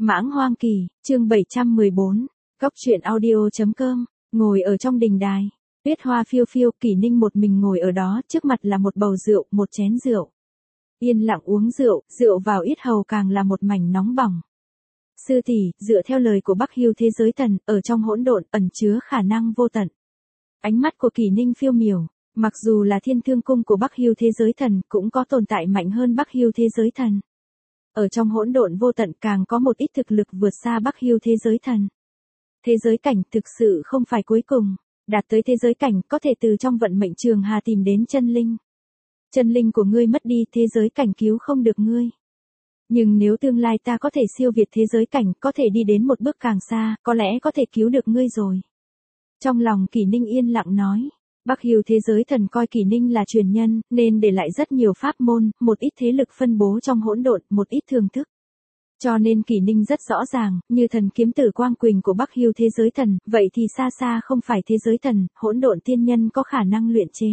Mãng Hoang Kỳ, chương 714, Cốc truyện audio.com, ngồi ở trong đình đài. Tuyết hoa phiêu phiêu, Kỷ Ninh một mình ngồi ở đó, trước mặt là một bầu rượu, một chén rượu. Yên lặng uống rượu, rượu vào yết hầu càng là một mảnh nóng bỏng. Sư tỷ, dựa theo lời của Bắc Hưu thế giới thần, ở trong hỗn độn ẩn chứa khả năng vô tận. Ánh mắt của Kỷ Ninh phiêu miểu, mặc dù là Thiên Thương cung của Bắc Hưu thế giới thần, cũng có tồn tại mạnh hơn Bắc Hưu thế giới thần. Ở trong hỗn độn vô tận càng có một ít thực lực vượt xa Bắc Hưu thế giới thần. Thế giới cảnh thực sự không phải cuối cùng, đạt tới thế giới cảnh có thể từ trong vận mệnh trường hà tìm đến chân linh. Chân linh của ngươi mất đi, thế giới cảnh cứu không được ngươi. Nhưng nếu tương lai ta có thể siêu việt thế giới cảnh, có thể đi đến một bước càng xa, có lẽ có thể cứu được ngươi rồi. Trong lòng Kỷ Ninh yên lặng nói, Bắc Hưu thế giới thần coi Kỷ Ninh là truyền nhân, nên để lại rất nhiều pháp môn, một ít thế lực phân bố trong hỗn độn, một ít thường thức. Cho nên Kỷ Ninh rất rõ ràng, như thần kiếm tử Quang Quỳnh của Bắc Hưu thế giới thần, vậy thì xa xa không phải thế giới thần, hỗn độn tiên nhân có khả năng luyện chế.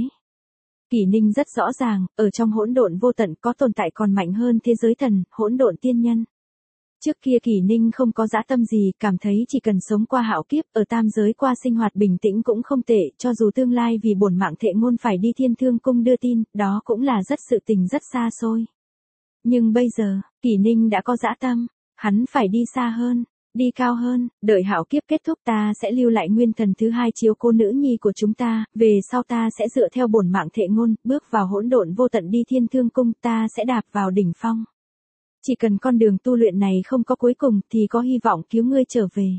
Kỷ Ninh rất rõ ràng, ở trong hỗn độn vô tận có tồn tại còn mạnh hơn thế giới thần, hỗn độn tiên nhân. Trước kia Kỷ Ninh không có dã tâm gì, cảm thấy chỉ cần sống qua hạo kiếp, ở tam giới qua sinh hoạt bình tĩnh cũng không tệ, cho dù tương lai vì bổn mạng thệ ngôn phải đi Thiên Thương cung đưa tin, đó cũng là rất sự tình rất xa xôi. Nhưng bây giờ, Kỷ Ninh đã có dã tâm, hắn phải đi xa hơn, đi cao hơn, đợi hạo kiếp kết thúc ta sẽ lưu lại nguyên thần thứ hai chiếu cô nữ nhi của chúng ta, về sau ta sẽ dựa theo bổn mạng thệ ngôn, bước vào hỗn độn vô tận đi Thiên Thương cung, ta sẽ đạp vào đỉnh phong. Chỉ cần con đường tu luyện này không có cuối cùng thì có hy vọng cứu ngươi trở về.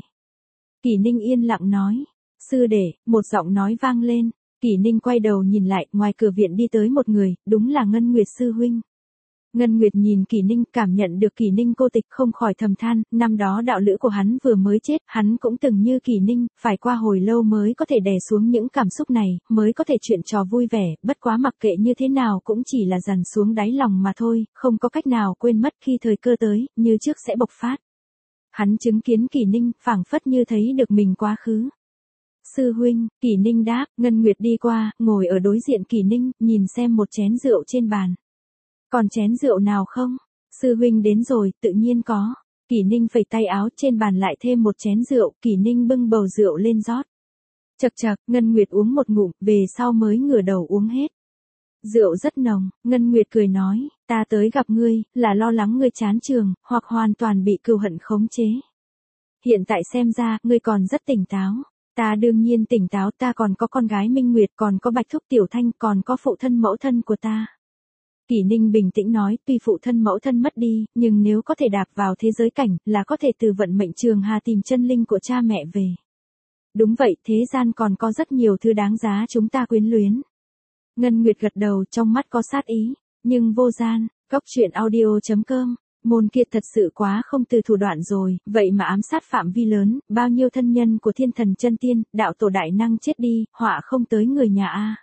Kỷ Ninh yên lặng nói, sư đệ, một giọng nói vang lên, Kỷ Ninh quay đầu nhìn lại, ngoài cửa viện đi tới một người, đúng là Ngân Nguyệt sư huynh. Ngân Nguyệt nhìn Kỷ Ninh, cảm nhận được Kỷ Ninh cô tịch không khỏi thầm than, năm đó đạo lữ của hắn vừa mới chết, hắn cũng từng như Kỷ Ninh, phải qua hồi lâu mới có thể đè xuống những cảm xúc này, mới có thể chuyện trò vui vẻ, bất quá mặc kệ như thế nào cũng chỉ là dằn xuống đáy lòng mà thôi, không có cách nào quên mất khi thời cơ tới, như trước sẽ bộc phát. Hắn chứng kiến Kỷ Ninh, phảng phất như thấy được mình quá khứ. Sư huynh, Kỷ Ninh đáp, Ngân Nguyệt đi qua, ngồi ở đối diện Kỷ Ninh, nhìn xem một chén rượu trên bàn. Còn chén rượu nào không? Sư huynh đến rồi, tự nhiên có. Kỷ Ninh phẩy tay áo, trên bàn lại thêm một chén rượu, Kỷ Ninh bưng bầu rượu lên rót. Chậc chậc, Ngân Nguyệt uống một ngụm, về sau mới ngửa đầu uống hết. Rượu rất nồng, Ngân Nguyệt cười nói, ta tới gặp ngươi, là lo lắng ngươi chán trường, hoặc hoàn toàn bị cừu hận khống chế. Hiện tại xem ra, ngươi còn rất tỉnh táo. Ta đương nhiên tỉnh táo, ta còn có con gái Minh Nguyệt, còn có Bạch Thúc Tiểu Thanh, còn có phụ thân mẫu thân của ta. Kỷ Ninh bình tĩnh nói, tuy phụ thân mẫu thân mất đi, nhưng nếu có thể đạp vào thế giới cảnh, là có thể từ vận mệnh trường hà tìm chân linh của cha mẹ về. Đúng vậy, thế gian còn có rất nhiều thứ đáng giá chúng ta quyến luyến. Ngân Nguyệt gật đầu, trong mắt có sát ý, nhưng vô gian. Cốc truyện audio.com, môn kiệt thật sự quá không từ thủ đoạn rồi, vậy mà ám sát phạm vi lớn, bao nhiêu thân nhân của thiên thần chân tiên, đạo tổ đại năng chết đi, họa không tới người nhà a.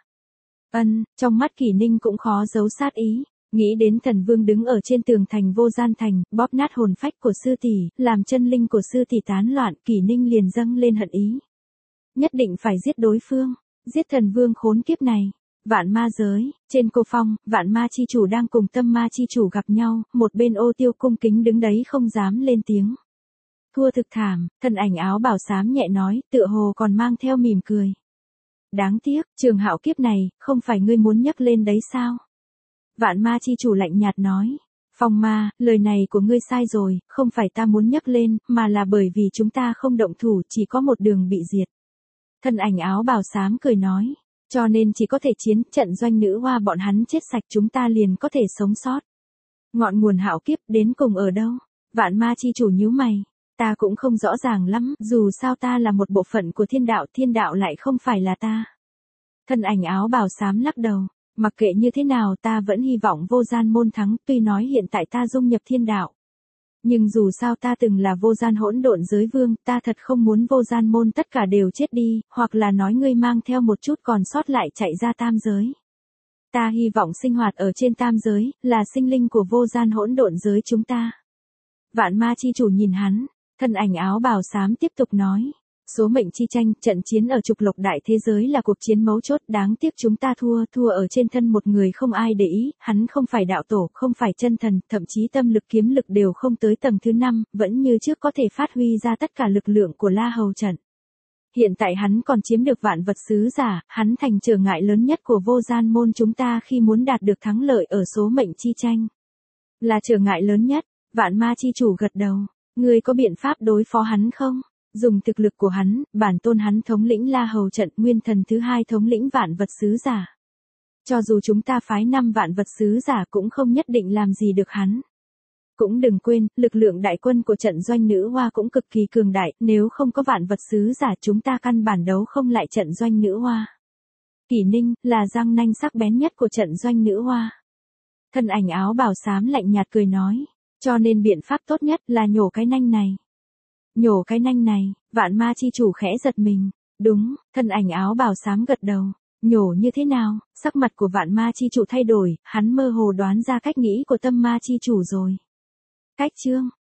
Trong mắt Kỷ Ninh cũng khó giấu sát ý, nghĩ đến thần vương đứng ở trên tường thành vô gian thành, bóp nát hồn phách của sư tỷ, làm chân linh của sư tỷ tán loạn, Kỷ Ninh liền dâng lên hận ý. Nhất định phải giết đối phương, giết thần vương khốn kiếp này. Vạn ma giới, trên cô phong, vạn ma chi chủ đang cùng tâm ma chi chủ gặp nhau, một bên Ô Tiêu cung kính đứng đấy không dám lên tiếng. Thua thực thảm, thân ảnh áo bảo xám nhẹ nói, tựa hồ còn mang theo mỉm cười. Đáng tiếc, trường hạo kiếp này, không phải ngươi muốn nhắc lên đấy sao? Vạn ma chi chủ lạnh nhạt nói. Phong ma, lời này của ngươi sai rồi, không phải ta muốn nhắc lên, mà là bởi vì chúng ta không động thủ, chỉ có một đường bị diệt. Thân ảnh áo bào xám cười nói. Cho nên chỉ có thể chiến, trận doanh nữ hoa bọn hắn chết sạch chúng ta liền có thể sống sót. Ngọn nguồn hạo kiếp đến cùng ở đâu? Vạn ma chi chủ nhíu mày. Ta cũng không rõ ràng lắm, dù sao ta là một bộ phận của thiên đạo lại không phải là ta. Thân ảnh áo bào xám lắc đầu, mặc kệ như thế nào ta vẫn hy vọng vô gian môn thắng, tuy nói hiện tại ta dung nhập thiên đạo. Nhưng dù sao ta từng là vô gian hỗn độn giới vương, ta thật không muốn vô gian môn tất cả đều chết đi, hoặc là nói ngươi mang theo một chút còn sót lại chạy ra tam giới. Ta hy vọng sinh hoạt ở trên tam giới, là sinh linh của vô gian hỗn độn giới chúng ta. Vạn ma chi chủ nhìn hắn. Thân ảnh áo bào xám tiếp tục nói, Số mệnh chi tranh, trận chiến ở trục lộc đại thế giới là cuộc chiến mấu chốt, đáng tiếc chúng ta thua ở trên thân một người không ai để ý, hắn không phải đạo tổ, không phải chân thần, thậm chí tâm lực kiếm lực đều không tới tầng thứ 5, vẫn như trước có thể phát huy ra tất cả lực lượng của La Hầu trận. Hiện tại hắn còn chiếm được vạn vật sứ giả, hắn thành trở ngại lớn nhất của vô gian môn chúng ta khi muốn đạt được thắng lợi ở số mệnh chi tranh. Là trở ngại lớn nhất, vạn ma chi chủ gật đầu, ngươi có biện pháp đối phó hắn không? Dùng thực lực của hắn, bản tôn hắn thống lĩnh La Hầu trận, nguyên thần thứ 2 thống lĩnh vạn vật sứ giả. Cho dù chúng ta phái 5 vạn vật sứ giả cũng không nhất định làm gì được hắn. Cũng đừng quên, lực lượng đại quân của trận doanh nữ hoa cũng cực kỳ cường đại, nếu không có vạn vật sứ giả chúng ta căn bản đấu không lại trận doanh nữ hoa. Kỷ Ninh, là răng nanh sắc bén nhất của trận doanh nữ hoa. Thân ảnh áo bào xám lạnh nhạt cười nói, cho nên biện pháp tốt nhất là nhổ cái nanh này. Nhổ cái nanh này, vạn ma chi chủ khẽ giật mình. Đúng, thân ảnh áo bào xám gật đầu. Nhổ như thế nào? Sắc mặt của vạn ma chi chủ thay đổi, hắn mơ hồ đoán ra cách nghĩ của tâm ma chi chủ rồi. Cách chương